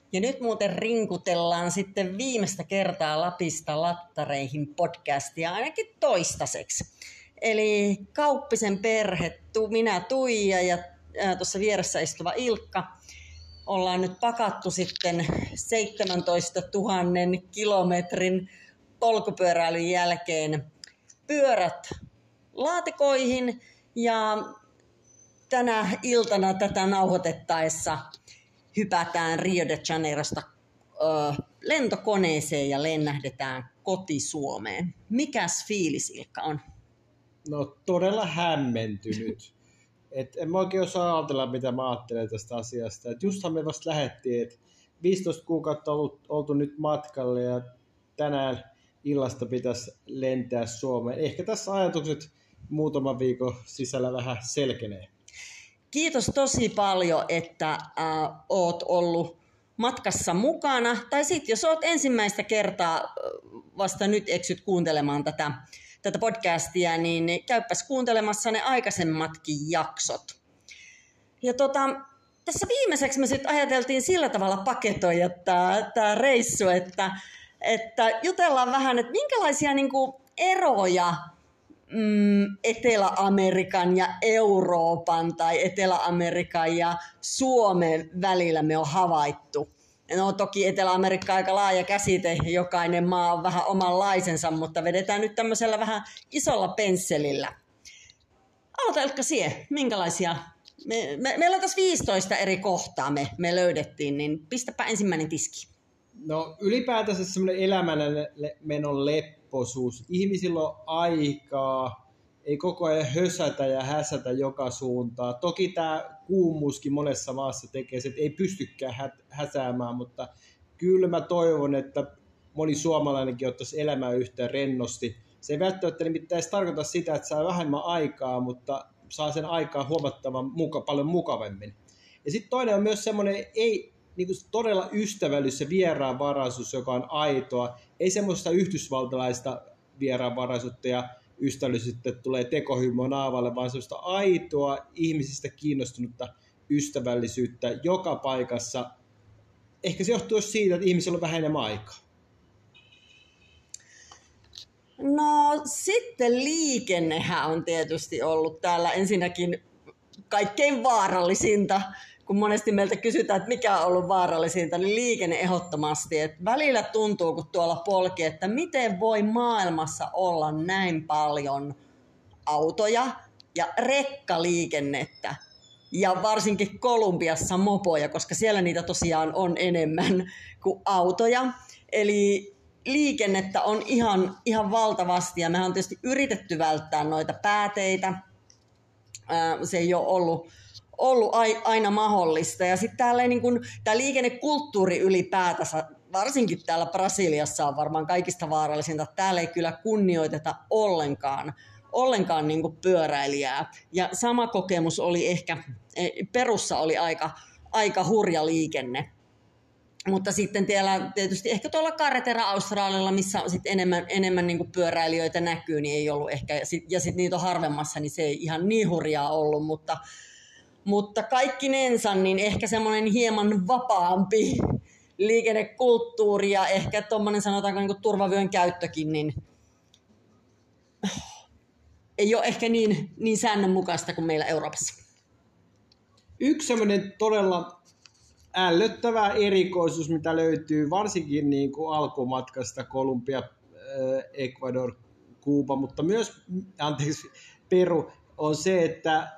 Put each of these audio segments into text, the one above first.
Ja nyt muuten rinkutellaan sitten viimeistä kertaa Lapista lattareihin podcastia ainakin toistaiseksi. Eli Kauppisen perhe, minä Tuija ja tuossa vieressä istuva Ilkka. Ollaan nyt pakattu sitten 17 000 kilometrin polkupyöräilyn jälkeen pyörät laatikoihin ja tänä iltana tätä nauhoitettaessa hypätään Rio de Janeirosta lentokoneeseen ja lennähdetään koti-Suomeen. Mikäs fiilis, Ilkka, on? No todella hämmentynyt. En mä oikein osaa ajatella, mitä mä ajattelen tästä asiasta. Justhan me vasta lähdettiin, että 15 kuukautta on oltu nyt matkalle ja tänään illasta pitäisi lentää Suomeen. Ehkä tässä ajatukset muutaman viikon sisällä vähän selkenee. Kiitos tosi paljon, että oot ollut matkassa mukana. Tai sitten jos oot ensimmäistä kertaa vasta nyt eksyt kuuntelemaan tätä podcastia, niin käypäs kuuntelemassa ne aikaisemmatkin jaksot. Ja tässä viimeiseksi me sitten ajateltiin sillä tavalla paketoida tämä reissu, että jutellaan vähän, että minkälaisia niinku eroja Etelä-Amerikan ja Euroopan tai Etelä-Amerikan ja Suomen välillä me on havaittu. No toki Etelä-Amerikka aika laaja käsite, jokainen maa on vähän omanlaisensa, mutta vedetään nyt tämmöisellä vähän isolla pensselillä. Aloita Ilkka sie, minkälaisia? Meillä on tässä 15 eri kohtaa me löydettiin, niin pistäpä ensimmäinen tiski. No ylipäätänsä semmoinen elämänmenon leppoisuus. Ihmisillä on aikaa, ei koko ajan hösätä ja häsätä joka suuntaan. Toki tämä kuumuuskin monessa maassa tekee se, että ei pystykään häsäämään, mutta kyllä mä toivon, että moni suomalainenkin ottaisi elämää yhtään rennosti. Se ei välttämättä nimittäin tarkoita sitä, että saa vähemmän aikaa, mutta saa sen aikaa huomattavan paljon mukavemmin. Ja sitten toinen on myös semmoinen niin todella ystävällisyys ja vieraanvaraisuus, joka on aitoa. Ei semmoista yhdysvaltalaista vieraanvaraisuutta ja ystävällisyyttä tulee tekohymmoa naavalle, vaan semmoista aitoa ihmisistä kiinnostunutta ystävällisyyttä joka paikassa. Ehkä se johtuu siitä, että ihmisillä on vähän enemmän aikaa. No sitten liikennehän on tietysti ollut täällä ensinnäkin kaikkein vaarallisinta. Kun monesti meiltä kysytään, että mikä on ollut vaarallisinta, niin liikenne ehdottomasti. Et välillä tuntuu, kun tuolla polki, että miten voi maailmassa olla näin paljon autoja ja rekkaliikennettä. Ja varsinkin Kolumbiassa mopoja, koska siellä niitä tosiaan on enemmän kuin autoja. Eli liikennettä on ihan valtavasti ja mehän on tietysti yritetty välttää noita pääteitä. Se ei ole ollut aina mahdollista. Ja sitten tämä liikennekulttuuri ylipäätänsä, varsinkin täällä Brasiliassa on varmaan kaikista vaarallisinta. Täällä ei kyllä kunnioiteta ollenkaan niin kuin pyöräilijää. Ja sama kokemus oli ehkä, Perussa oli aika hurja liikenne. Mutta sitten tietysti ehkä tuolla Carretera Australialla, missä on sitten enemmän niin kuin pyöräilijöitä näkyy, niin ei ollut ehkä. Ja sitten niitä on harvemmassa, niin se ei ihan niin hurjaa ollut, mutta kaikkinensa niin ehkä semmoinen hieman vapaampi liikennekulttuuri ja ehkä tuommoinen sanotaanko niin kuin turvavyön käyttökin, niin ei ole ehkä niin säännönmukaista kuin meillä Euroopassa. Yksi semmoinen todella ällöttävä erikoisuus, mitä löytyy varsinkin niin kuin alkumatkasta Kolumbia, Ecuador, Kuuba, mutta myös Peru, on se, että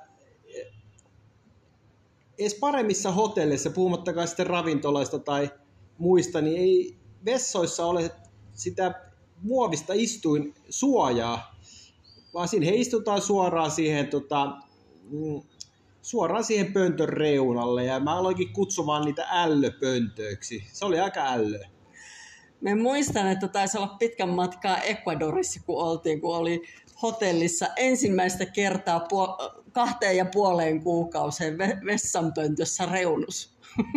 edes paremmissa hotelleissa, puhumattakaan sitten ravintolaista tai muista, niin ei vessoissa ole sitä muovista istuinsuojaa, vaan siinä he istutaan suoraan siihen pöntön reunalle, ja mä aloinkin kutsumaan niitä ällöpöntöiksi. Se oli aika ällö. Mä muistan, että taisi olla pitkän matkaa Ecuadorissa, kun oli hotellissa ensimmäistä kertaa 2,5 kuukauseen vessanpöntössä reunus.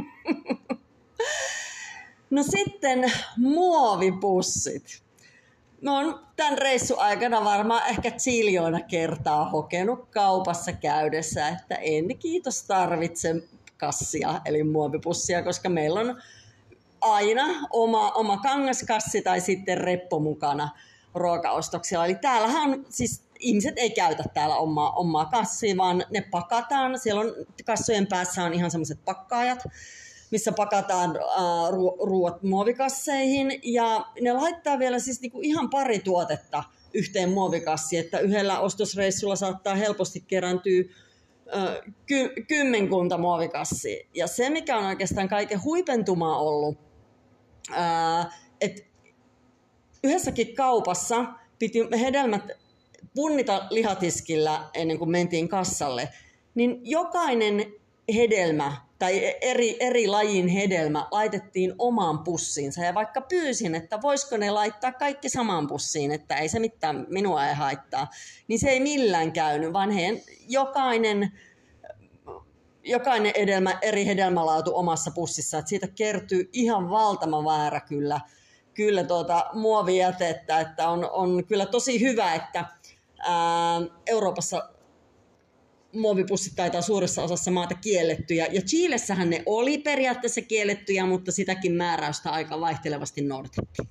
No sitten muovipussit. Mä oon tämän reissun aikana varmaan ehkä ziljoona kertaa hokenut kaupassa käydessä, että en kiitos tarvitse kassia eli muovipussia, koska meillä on aina oma kangaskassi tai sitten reppo mukana ruokaostoksilla. Eli täällähän on, siis ihmiset ei käytä täällä omaa kassia, vaan ne pakataan. Siellä on kassojen päässä on ihan semmoiset pakkaajat, missä pakataan ruoat muovikasseihin. Ja ne laittaa vielä siis niinku ihan pari tuotetta yhteen muovikassiin, että yhdellä ostosreissulla saattaa helposti kerääntyä kymmenkunta muovikassia. Ja se, mikä on oikeastaan kaiken huipentumaa ollut, että yhdessäkin kaupassa piti hedelmät punnita lihatiskillä ennen kuin mentiin kassalle, niin jokainen hedelmä tai eri lajin hedelmä laitettiin omaan pussiinsa. Ja vaikka pyysin, että voisiko ne laittaa kaikki samaan pussiin, että ei se mitään minua ei haittaa, niin se ei millään käynyt, vaan jokainen eri hedelmälaatu omassa pussissa. Että siitä kertyy ihan valtava määrä kyllä muovijätettä, että on kyllä tosi hyvä, että Euroopassa muovipussit taitaa suuressa osassa maata kiellettyjä. Ja Chilessähän ne oli periaatteessa kiellettyjä, mutta sitäkin määräystä aika vaihtelevasti noudatettiin.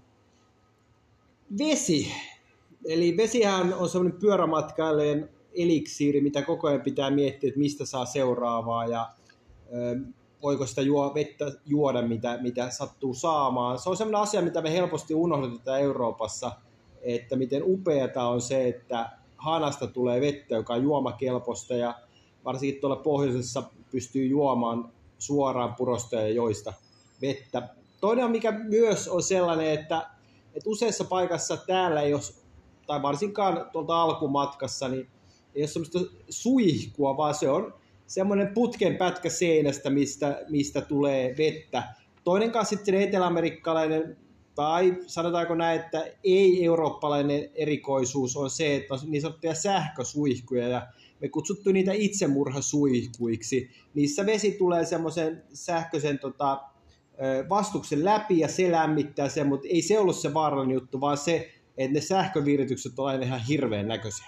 Vesi. Eli vesihän on sellainen pyörämatkailijan eliksiiri, mitä koko ajan pitää miettiä, että mistä saa seuraavaa ja voiko sitä vettä juoda, mitä sattuu saamaan. Se on sellainen asia, mitä me helposti unohdetaan Euroopassa, että miten upeata on se, että hanasta tulee vettä, joka on juomakelpoista ja varsinkin tuolla pohjoisessa pystyy juomaan suoraan purosta ja joista vettä. Toinen, mikä myös on sellainen, että useassa paikassa täällä ei ole, tai varsinkaan tuolta alkumatkassa, niin ei ole sellaista suihkua, vaan se on semmoinen putken pätkä seinästä, mistä tulee vettä. Toinen kanssa sitten eteläamerikkalainen, tai sanotaanko näin, että ei-eurooppalainen erikoisuus on se, että on niin sanottuja sähkösuihkuja, ja me kutsuttu niitä itsemurhasuihkuiksi. Niissä vesi tulee semmoisen sähköisen vastuksen läpi, ja se lämmittää sen, mutta ei se ollut se vaarallinen juttu, vaan se, että ne sähköviritykset on aina ihan hirveän näköisiä.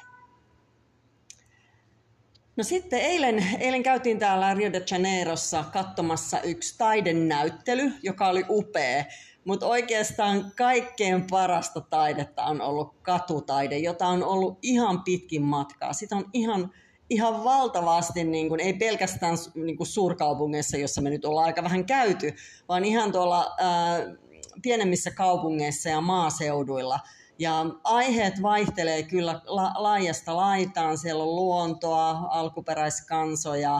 No sitten eilen käytiin täällä Rio de Janeirossa katsomassa yksi taidenäyttely, joka oli upea. Mutta oikeastaan kaikkein parasta taidetta on ollut katutaide, jota on ollut ihan pitkin matkaa. Sitä on ihan valtavasti, niin kun, ei pelkästään niin kun suurkaupungeissa, jossa me nyt ollaan aika vähän käyty, vaan ihan tuolla pienemmissä kaupungeissa ja maaseuduilla. Ja aiheet vaihtelee kyllä laajasta laitaan. Siellä on luontoa, alkuperäiskansoja,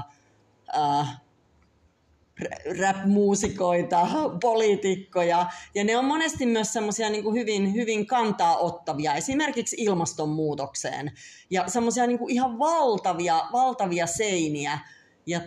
rap-muusikoita, poliitikkoja. Ja ne on monesti myös semmoisia niin kuin hyvin kantaa ottavia, esimerkiksi ilmastonmuutokseen. Ja semmoisia niin kuin ihan valtavia seiniä. Ja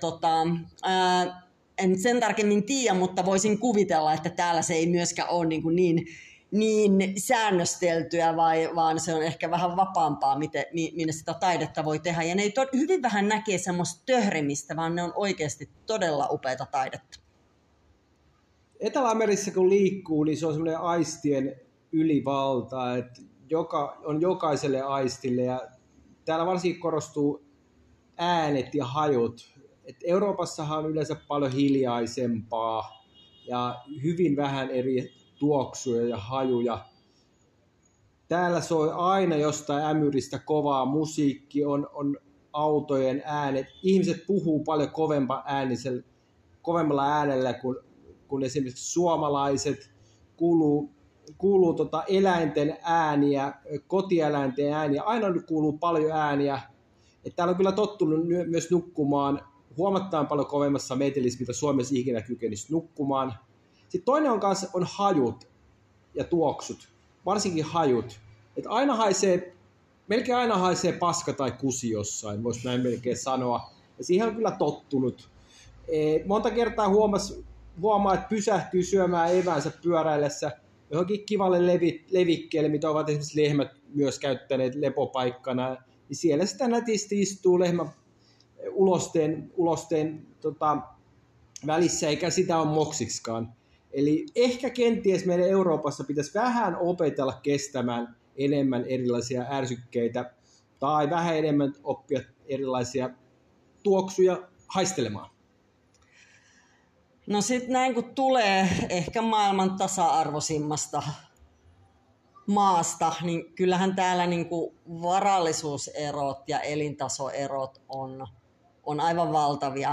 en sen tarkemmin tiedä, mutta voisin kuvitella, että täällä se ei myöskään ole niin säännösteltyä, vaan se on ehkä vähän vapaampaa, minne sitä taidetta voi tehdä. Ja ne ei hyvin vähän näkee semmoista töhrimistä, vaan ne on oikeasti todella upeata taidetta. Etelä-Amerikassa kun liikkuu, niin se on semmoinen aistien ylivalta, että on jokaiselle aistille. Ja täällä varsinkin korostuu äänet ja hajut. Euroopassahan on yleensä paljon hiljaisempaa ja hyvin vähän eri tuoksuja ja hajuja. Täällä soi aina jostain ämyristä kovaa musiikki, on autojen äänet. Ihmiset puhuu paljon kovemmalla äänellä kuin esimerkiksi suomalaiset. Kuuluu eläinten ääniä, kotieläinten ääniä. Aina kuuluu paljon ääniä. Et täällä on kyllä tottunut myös nukkumaan huomattavan paljon kovemmassa metelissä, mitä Suomessa ikinä kykenisi nukkumaan. Sitten toinen on hajut ja tuoksut, varsinkin hajut. Että melkein aina haisee paska tai kusi jossain, voisi näin melkein sanoa. Ja siihen on kyllä tottunut. Monta kertaa huomaa, että pysähtyy syömään eväänsä pyöräillessä johonkin kivalle levikkeelle, mitä ovat esimerkiksi lehmät myös käyttäneet lepopaikkana. Niin siellä sitä nätisti istuu lehmä ulosteen välissä, eikä sitä ole moksiksikaan. Eli ehkä kenties meidän Euroopassa pitäisi vähän opetella kestämään enemmän erilaisia ärsykkeitä tai vähän enemmän oppia erilaisia tuoksuja haistelemaan. No sitten näin kun tulee ehkä maailman tasa-arvoisimmasta maasta, niin kyllähän täällä niin kuin varallisuuserot ja elintasoerot on aivan valtavia.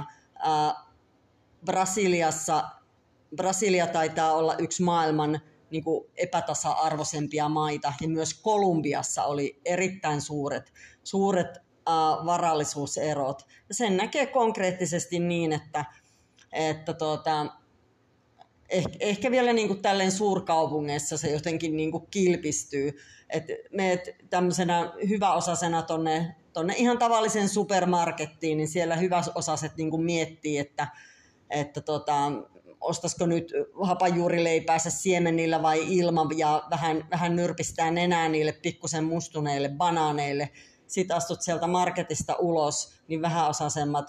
Brasilia taitaa olla yksi maailman niin kuin epätasa-arvoisempia maita, ja myös Kolumbiassa oli erittäin suuret varallisuuserot. Ja sen näkee konkreettisesti niin, että ehkä vielä niin kuin tälleen suurkaupungeissa se jotenkin niin kuin kilpistyy. että meet tämmöisenä hyväosaisena tonne ihan tavalliseen supermarkettiin, niin siellä hyväosaiset niin kuin miettii, että ostaisiko nyt hapanjuurileipäänsä siemenillä vai ilman, ja vähän nyrpistää nenää niille pikkusen mustuneille banaaneille. Sitten astut sieltä marketista ulos, niin vähäosaisemmat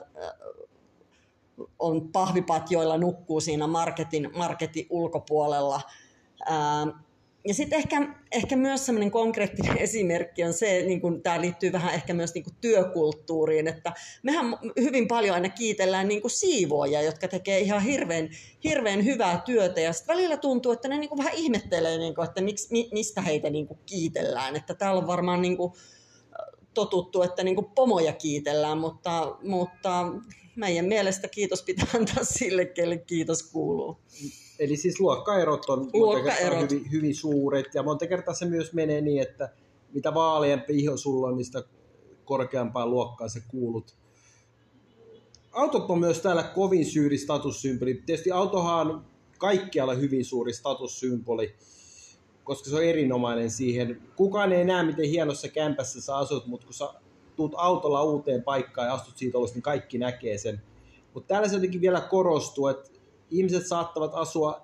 on pahvipatjoilla, nukkuu siinä marketin ulkopuolella. Ja sitten ehkä myös sellainen konkreettinen esimerkki on se, niin kun tämä liittyy vähän ehkä myös niin kun työkulttuuriin, että mehän hyvin paljon aina kiitellään niin kun siivoojia, jotka tekee ihan hirveän hyvää työtä, ja sitten välillä tuntuu, että ne niin kun vähän ihmettelee, niin kun, että mistä heitä niin kun kiitellään, että täällä on varmaan niin kun totuttu, että niin kun pomoja kiitellään, mutta meidän mielestä kiitos pitää antaa sille, kelle kiitos kuuluu. Eli siis luokkaerot on hyvin suuret, ja monta kertaa se myös menee niin, että mitä vaaleampi iho sulla on, niin sitä korkeampaan luokkaan se kuulut. Autot on myös täällä kovin suuri statussymboli. Tietysti autohan on kaikkialla hyvin suuri statussymboli, koska se on erinomainen siihen. Kukaan ei näe, miten hienossa kämpässä sä asut, mutta kun sä tuut autolla uuteen paikkaan ja astut siitä olosta, niin kaikki näkee sen. Mutta täällä se jotenkin vielä korostuu, että ihmiset saattavat asua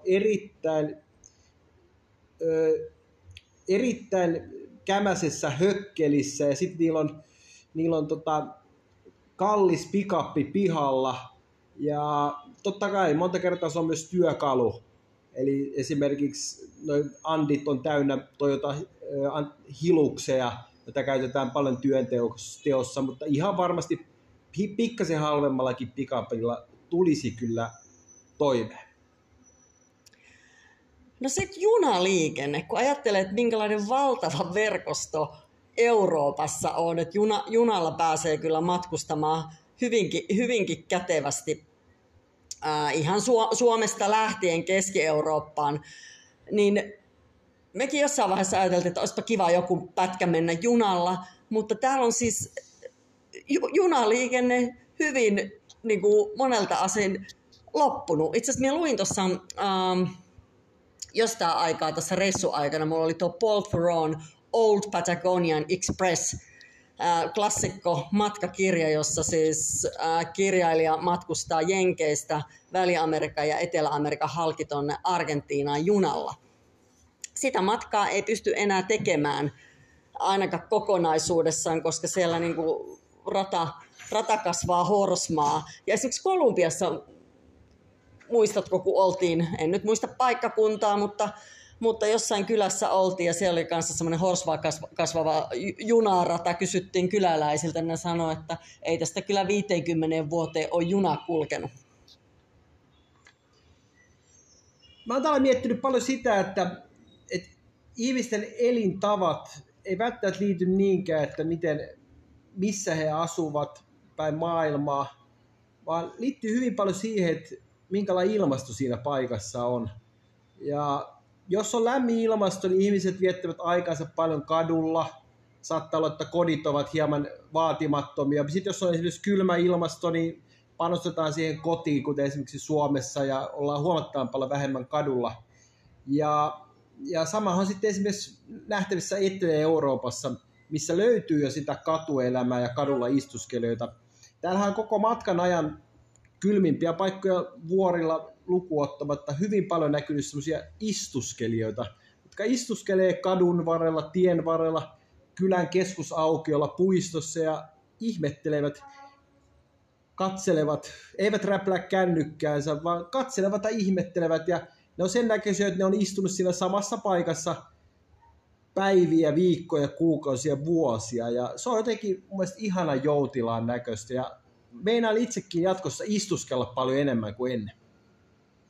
erittäin kämäsessä hökkelissä, ja sitten niillä on kallis pikappi pihalla, ja totta kai monta kertaa se on myös työkalu. Eli esimerkiksi noi Andit on täynnä Toyota Hilukseja, joita käytetään paljon työnteossa, mutta ihan varmasti pikkasen halvemmallakin pikapilla tulisi kyllä toimeen. No sitten junaliikenne, kun ajattelee, että minkälainen valtava verkosto Euroopassa on, että junalla pääsee kyllä matkustamaan hyvinkin kätevästi ihan Suomesta lähtien Keski-Eurooppaan, niin mekin jossain vaiheessa ajateltiin, että olisipa kiva joku pätkä mennä junalla, mutta täällä on siis junaliikenne hyvin niin kuin monelta asin loppunut. Itse asiassa minä luin tuossa jostain aikaa tässä reissuaikana, mulla oli tuo Paul Theron Old Patagonian Express, klassikko matkakirja, jossa siis kirjailija matkustaa Jenkeistä Väli-Amerikan ja Etelä-Amerikan halki tuonne Argentiinaan junalla. Sitä matkaa ei pysty enää tekemään ainakaan kokonaisuudessaan, koska siellä niinku rata kasvaa horsmaa. Ja esimerkiksi Kolumbiassa, muistatko, kun oltiin, en nyt muista paikkakuntaa, mutta jossain kylässä oltiin, ja siellä oli kanssa semmoinen horsvaa kasvava junarata. Kysyttiin kyläläisiltä, ja ne sanoi, että ei tästä kyllä 50 vuoteen ole juna kulkenut. Mä oon täällä miettinyt paljon sitä, että ihmisten elintavat ei välttämättä liity niinkään, että missä he asuvat päin maailmaa, vaan liittyy hyvin paljon siihen, että minkälainen ilmasto siinä paikassa on. Ja jos on lämmin ilmasto, niin ihmiset viettävät aikansa paljon kadulla. Saattaa olla, että kodit ovat hieman vaatimattomia. Sitten jos on esimerkiksi kylmä ilmasto, niin panostetaan siihen kotiin, kuten esimerkiksi Suomessa, ja ollaan huomattavan paljon vähemmän kadulla. Ja samahan on sitten esimerkiksi nähtävissä Etelä-Euroopassa, missä löytyy jo sitä katuelämää ja kadulla istuskelijoita. Täällähän on koko matkan ajan kylmimpiä paikkoja vuorilla lukuottamatta hyvin paljon näkynyt sellaisia istuskelijoita, jotka istuskelee kadun varrella, tien varrella, kylän keskusaukiolla, puistossa ja ihmettelevät, katselevat, eivät räplää kännykkäänsä, vaan katselevat ja ihmettelevät, ja ne on sen näköisiä, että ne on istunut siinä samassa paikassa päiviä, viikkoja, kuukausia, vuosia, ja se on jotenkin mun mielestä ihana joutilaan näköistä, ja meinaan itsekin jatkossa istuskella paljon enemmän kuin ennen.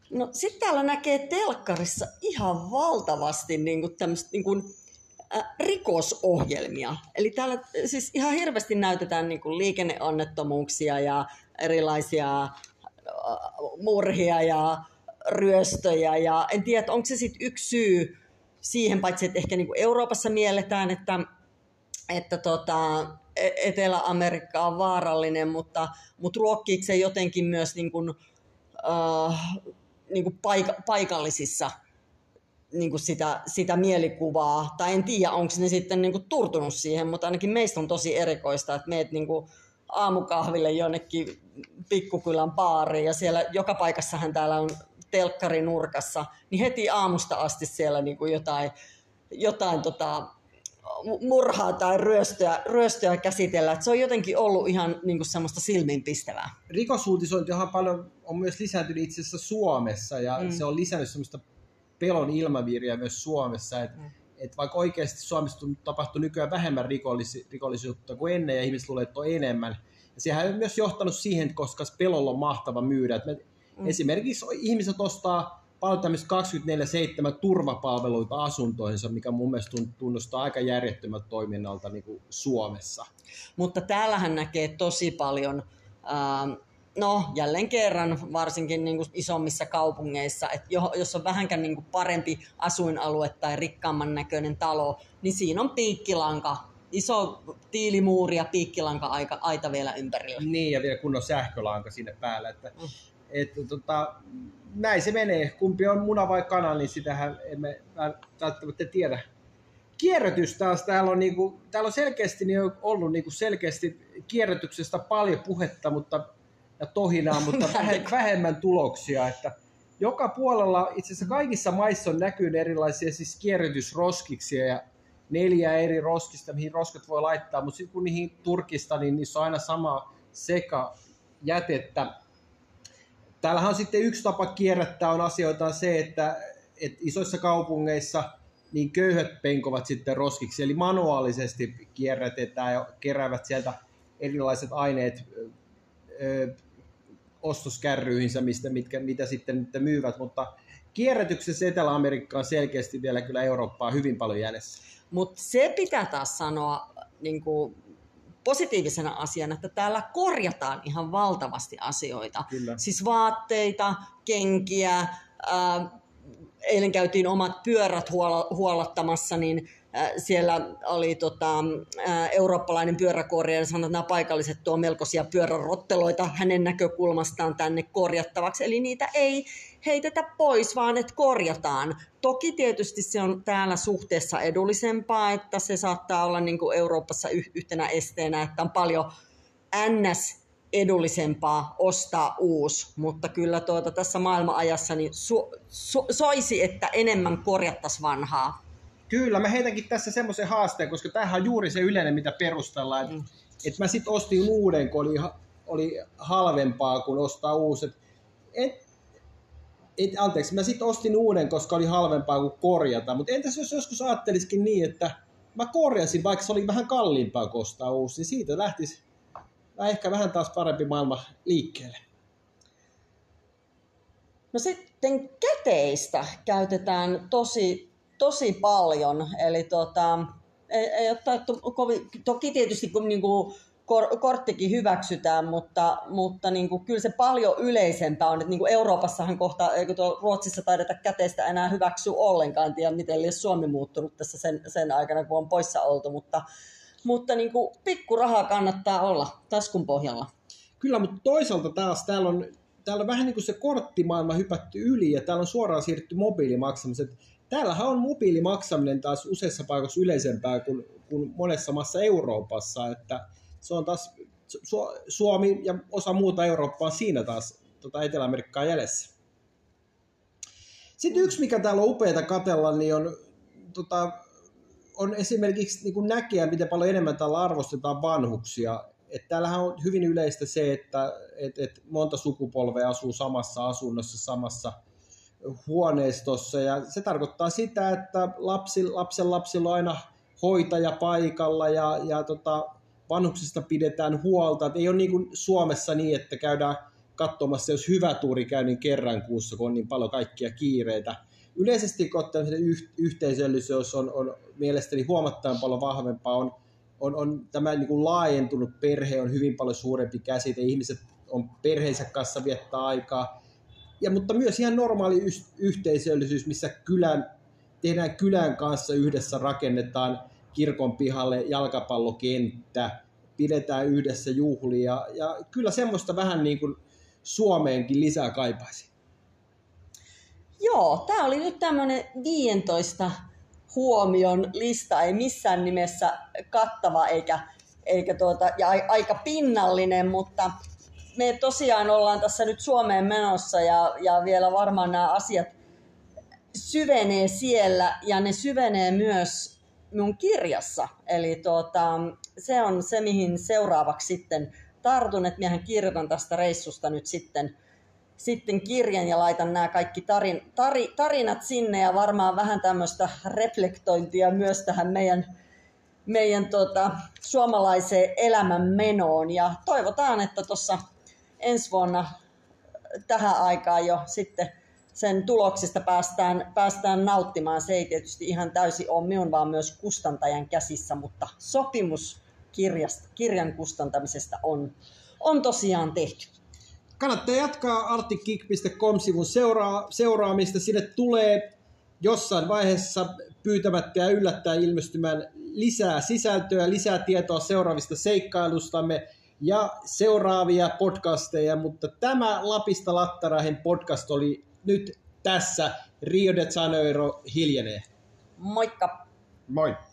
No sitten täällä näkee telkkarissa ihan valtavasti niinku tämmöistä niinku, rikosohjelmia. Eli täällä siis ihan hirveästi näytetään niinku liikenneonnettomuuksia ja erilaisia murhia ja ryöstöjä. Ja en tiedä, onko se sitten yksi syy siihen, paitsi että ehkä niinku Euroopassa mielletään, että Etelä-Amerikka on vaarallinen, mutta ruokkiiko se jotenkin myös paikallisissa sitä mielikuvaa, tai en tiedä, onko ne sitten turtunut siihen, mutta ainakin meistä on tosi erikoista, että meet aamukahville jonnekin pikkukylän baariin, ja siellä joka paikassahan täällä on telkkarinurkassa, niin heti aamusta asti siellä jotain murhaa tai ryöstöä käsitellä. Että se on jotenkin ollut ihan semmoista silmiinpistävää. Rikosuutisointi on myös lisääntynyt itse asiassa Suomessa, ja se on lisännyt semmoista pelon ilmaviiriä myös Suomessa. Et vaikka oikeasti Suomessa tapahtuu nykyään vähemmän rikollisuutta kuin ennen, ja ihmiset luulee, että on enemmän. Ja sehän on myös johtanut siihen, koska pelolla on mahtava myydä. Esimerkiksi ihmiset ostaa paljon tämmöistä 24/7 turvapalveluita asuntoihinsa, mikä mun mielestä tunnustaa aika järjettömältä toiminnalta niin kuin Suomessa. Mutta täällähän näkee tosi paljon, jälleen kerran, varsinkin niin kuin isommissa kaupungeissa, että jos on vähänkään niin kuin parempi asuinalue tai rikkaamman näköinen talo, niin siinä on piikkilanka, iso tiilimuuri ja piikkilanka-aita vielä ympärillä. Niin, ja vielä kunnon sähkölanka sinne päälle. Näin se menee. Kumpi on muna vai kana, niin sitähän emme välttämättä tiedä. Kierrätys taas, täällä on selkeästi ollut selkeästi kierrätyksestä paljon puhetta ja tohinaa, mutta vähemmän tuloksia. Että joka puolella, itse asiassa kaikissa maissa on näkynyt erilaisia siis kierrätysroskiksia ja 4 eri roskista, mihin roskat voi laittaa, mutta sitten kun niihin turkista, niin niissä on aina sama seka jätettä. Täällähän on sitten yksi tapa kierrättää on asioita se, että isoissa kaupungeissa niin köyhät penkovat sitten roskiksi, eli manuaalisesti kierrätetään ja keräävät sieltä erilaiset aineet ostoskärryihinsä, mitä sitten myyvät, mutta kierrätyksessä Etelä-Amerikka on selkeästi vielä kyllä Eurooppaa hyvin paljon jäljessä. Mutta se pitää taas sanoa positiivisena asiana, että täällä korjataan ihan valtavasti asioita. Kyllä. Siis vaatteita, kenkiä, eilen käytiin omat pyörät huollattamassa, niin siellä oli eurooppalainen pyöräkorjaaja, sanoi, että nämä paikalliset tuo melkoisia pyörärotteloita hänen näkökulmastaan tänne korjattavaksi. Eli niitä ei heitetä pois, vaan että korjataan. Toki tietysti se on täällä suhteessa edullisempaa, että se saattaa olla niin kuin Euroopassa yhtenä esteenä, että on paljon edullisempaa ostaa uusi, mutta kyllä tässä maailmanajassa niin soisi, että enemmän korjattaisiin vanhaa. Kyllä, mä heitänkin tässä semmoisen haasteen, koska tämähän on juuri se yleinen, mitä perustellaan, että mä sitten ostin uuden, kun oli halvempaa kuin ostaa uusi. Mä sitten ostin uuden, koska oli halvempaa kuin korjata, mutta entäs jos joskus ajattelisikin niin, että mä korjasin, vaikka se oli vähän kalliimpaa kuin ostaa uusi, niin siitä lähtisi ehkä vähän taas parempi maailma liikkeelle. No sitten käteistä käytetään tosi paljon, eli ei ole toki tietysti kun korttikin hyväksytään, mutta kyllä se paljon yleisempää on, että Euroopassahan kohta, eikö Ruotsissa taideta käteistä enää hyväksyä ollenkaan, en tiedä miten olisi Suomi muuttunut tässä sen aikana, kun on poissa oltu, mutta pikkurahaa kannattaa olla taskun pohjalla. Kyllä, mutta toisaalta taas täällä on vähän niin kuin se korttimaailma hypätty yli ja täällä on suoraan siirrytty mobiilimaksamiseen. Täällähän on mobiilimaksaminen taas useissa paikoissa yleisempää kuin monessa maassa Euroopassa, että se on taas Suomi ja osa muuta Eurooppaa siinä taas Etelä-Amerikkaa jäljessä. Sitten yksi, mikä täällä on upeata katsella, niin on esimerkiksi niin kuin näkeä, miten paljon enemmän täällä arvostetaan vanhuksia. Että täällähän on hyvin yleistä se, että monta sukupolvea asuu samassa asunnossa, samassa huoneistossa. Ja se tarkoittaa sitä, että lapsen lapsilla on aina hoitaja paikalla ja vanhuksista pidetään huolta. Et ei ole niin kuin Suomessa niin, että käydään katsomassa, jos hyvä tuuri käy, niin kerran kuussa, kun on niin paljon kaikkia kiireitä. Yleisesti ottaen yhteisöllisyys on mielestäni huomattavan paljon vahvempaa. On tämä niin kuin laajentunut perhe on hyvin paljon suurempi käsite. Ihmiset on perheensä kanssa viettää aikaa. Mutta myös ihan normaali yhteisöllisyys, missä tehdään kylän kanssa yhdessä, rakennetaan kirkon pihalle jalkapallokenttä, pidetään yhdessä juhlia. Ja kyllä semmoista vähän niin kuin Suomeenkin lisää kaipaisi. Joo, tämä oli nyt tämmöinen 15 huomion lista, ei missään nimessä kattava eikä ja aika pinnallinen, mutta me tosiaan ollaan tässä nyt Suomeen menossa ja vielä varmaan nämä asiat syvenee siellä ja ne syvenee myös mun kirjassa. Eli se on se, mihin seuraavaksi sitten tartun, että minähän kirjoitan tästä reissusta nyt sitten kirjan ja laitan nämä kaikki tarinat sinne ja varmaan vähän tämmöistä reflektointia myös tähän meidän suomalaiseen elämänmenoon. Ja toivotaan, että tuossa ensi vuonna tähän aikaan jo sitten sen tuloksista päästään nauttimaan. Se ei tietysti ihan täysin ole minun, vaan myös kustantajan käsissä, mutta sopimus kirjan kustantamisesta on tosiaan tehty. Kannattaa jatkaa artikkick.com-sivun seuraamista. Sinne tulee jossain vaiheessa pyytämättä ja yllättäen ilmestymään lisää sisältöä, lisää tietoa seuraavista seikkailustamme ja seuraavia podcasteja, mutta tämä Lapista Lattarahen podcast oli nyt tässä. Rio de Janeiro hiljenee. Moikka! Moi!